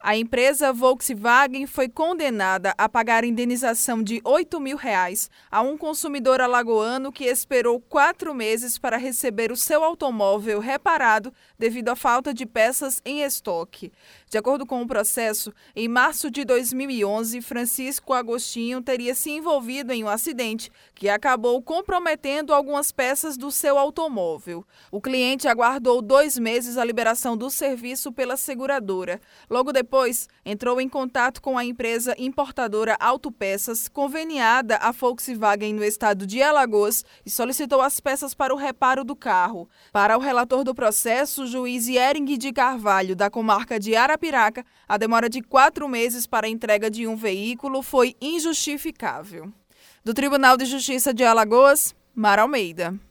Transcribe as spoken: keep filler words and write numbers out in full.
A empresa Volkswagen foi condenada a pagar indenização de oito mil reais a um consumidor alagoano que esperou quatro meses para receber o seu automóvel reparado devido à falta de peças em estoque. De acordo com o processo, em março de dois mil e onze, Francisco Agostinho teria se envolvido em um acidente que acabou comprometendo algumas peças do seu automóvel. O cliente aguardou dois meses a liberação do serviço pela seguradora. Logo depois, Depois, entrou em contato com a empresa importadora Autopeças, conveniada à Volkswagen no estado de Alagoas, e solicitou as peças para o reparo do carro. Para o relator do processo, o juiz Yering de Carvalho, da comarca de Arapiraca, a demora de quatro meses para a entrega de um veículo foi injustificável. Do Tribunal de Justiça de Alagoas, Mara Almeida.